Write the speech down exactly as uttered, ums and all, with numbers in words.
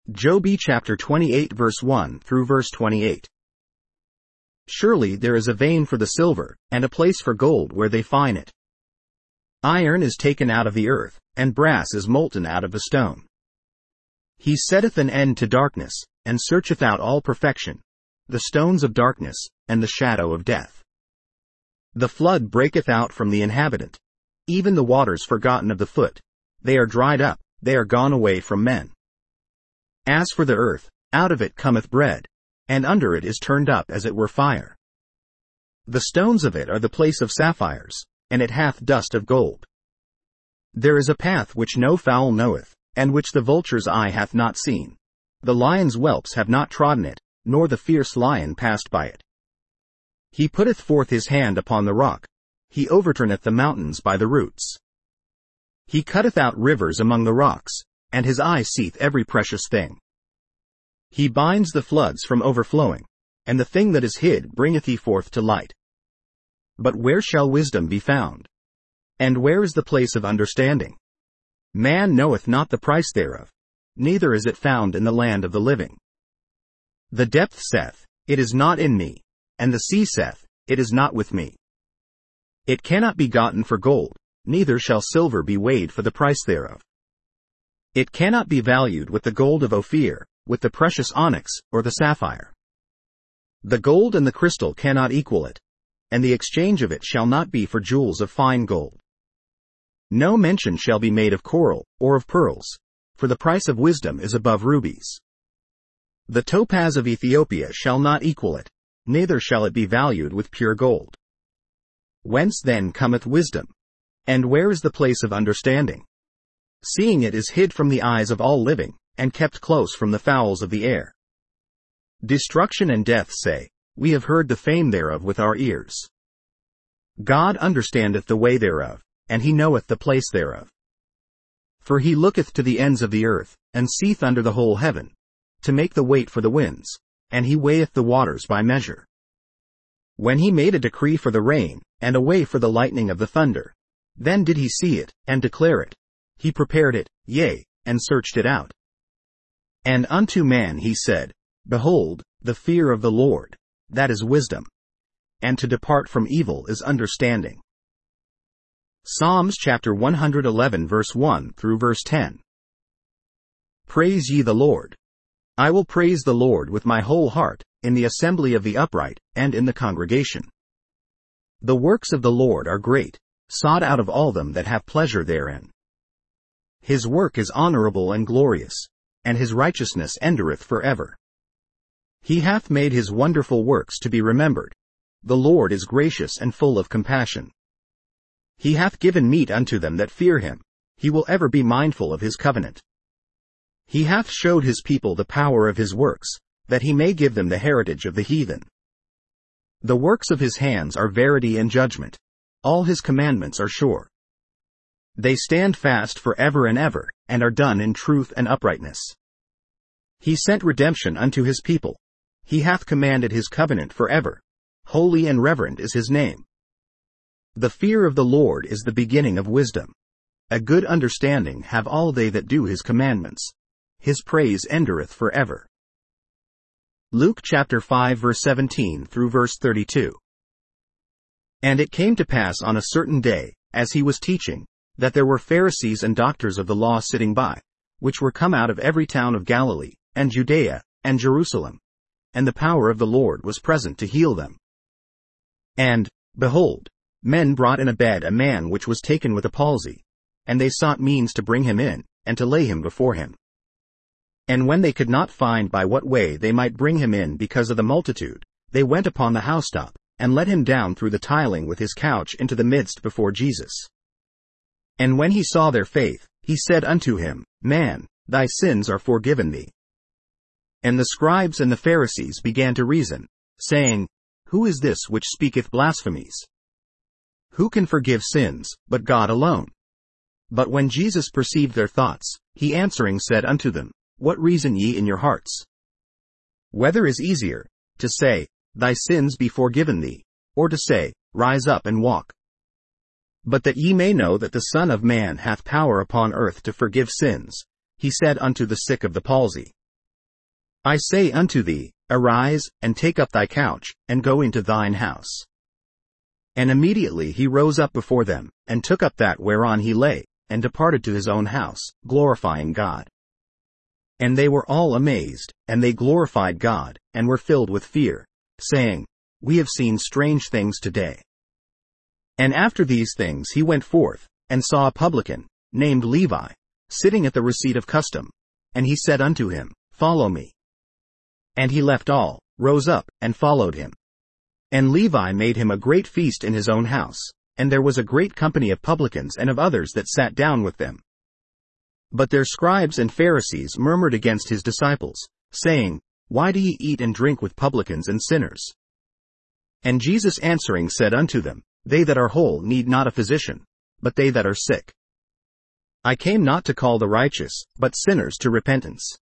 Job chapter twenty-eight verse one through verse twenty-eight. Surely there is a vein for the silver, and a place for gold where they find it. Iron is taken out of the earth, and brass is molten out of the stone. He setteth an end to darkness, and searcheth out all perfection, the stones of darkness, and the shadow of death. The flood breaketh out from the inhabitant, even the waters forgotten of the foot, they are dried up, they are gone away from men. As for the earth, out of it cometh bread, and under it is turned up as it were fire. The stones of it are the place of sapphires, and it hath dust of gold. There is a path which no fowl knoweth, and which the vulture's eye hath not seen. The lion's whelps have not trodden it, nor the fierce lion passed by it. He putteth forth his hand upon the rock, he overturneth the mountains by the roots. He cutteth out rivers among the rocks, and his eye seeth every precious thing. He binds the floods from overflowing, and the thing that is hid bringeth he forth to light. But where shall wisdom be found? And where is the place of understanding? Man knoweth not the price thereof, neither is it found in the land of the living. The depth saith, it is not in me, and the sea saith, it is not with me. It cannot be gotten for gold, neither shall silver be weighed for the price thereof. It cannot be valued with the gold of Ophir, with the precious onyx, or the sapphire. The gold and the crystal cannot equal it, and the exchange of it shall not be for jewels of fine gold. No mention shall be made of coral, or of pearls, for the price of wisdom is above rubies. The topaz of Ethiopia shall not equal it, neither shall it be valued with pure gold. Whence then cometh wisdom? And where is the place of understanding? Seeing it is hid from the eyes of all living, and kept close from the fowls of the air. Destruction and death say, we have heard the fame thereof with our ears. God understandeth the way thereof, and he knoweth the place thereof. For he looketh to the ends of the earth, and seeth under the whole heaven, to make the weight for the winds, and he weigheth the waters by measure. When he made a decree for the rain, and a way for the lightning of the thunder, then did he see it, and declare it. He prepared it, yea, and searched it out. And unto man he said, Behold, the fear of the Lord, that is wisdom. And to depart from evil is understanding. Psalms chapter one hundred eleven verse one through verse ten. Praise ye the Lord. I will praise the Lord with my whole heart, in the assembly of the upright, and in the congregation. The works of the Lord are great, sought out of all them that have pleasure therein. His work is honorable and glorious, and his righteousness endureth forever. He hath made his wonderful works to be remembered. The Lord is gracious and full of compassion. He hath given meat unto them that fear him, he will ever be mindful of his covenant. He hath showed his people the power of his works, that he may give them the heritage of the heathen. The works of his hands are verity and judgment, all his commandments are sure. They stand fast for ever and ever, and are done in truth and uprightness. He sent redemption unto his people. He hath commanded his covenant forever. Holy and reverend is his name. The fear of the Lord is the beginning of wisdom. A good understanding have all they that do his commandments. His praise endureth forever. Luke chapter five verse seventeen through verse thirty-two. And it came to pass on a certain day, as he was teaching, that there were Pharisees and doctors of the law sitting by, which were come out of every town of Galilee, and Judea, and Jerusalem. And the power of the Lord was present to heal them. And, behold, men brought in a bed a man which was taken with a palsy, and they sought means to bring him in, and to lay him before him. And when they could not find by what way they might bring him in because of the multitude, they went upon the housetop, and let him down through the tiling with his couch into the midst before Jesus. And when he saw their faith, he said unto him, Man, thy sins are forgiven thee. And the scribes and the Pharisees began to reason, saying, Who is this which speaketh blasphemies? Who can forgive sins, but God alone? But when Jesus perceived their thoughts, he answering said unto them, What reason ye in your hearts? Whether is easier, to say, Thy sins be forgiven thee, or to say, Rise up and walk? But that ye may know that the Son of Man hath power upon earth to forgive sins, he said unto the sick of the palsy, I say unto thee, arise, and take up thy couch, and go into thine house. And immediately he rose up before them, and took up that whereon he lay, and departed to his own house, glorifying God. And they were all amazed, and they glorified God, and were filled with fear, saying, We have seen strange things today. And after these things he went forth, and saw a publican, named Levi, sitting at the receipt of custom. And he said unto him, Follow me. And he left all, rose up, and followed him. And Levi made him a great feast in his own house, and there was a great company of publicans and of others that sat down with them. But their scribes and Pharisees murmured against his disciples, saying, Why do ye eat and drink with publicans and sinners? And Jesus answering said unto them, They that are whole need not a physician, but they that are sick. I came not to call the righteous, but sinners to repentance.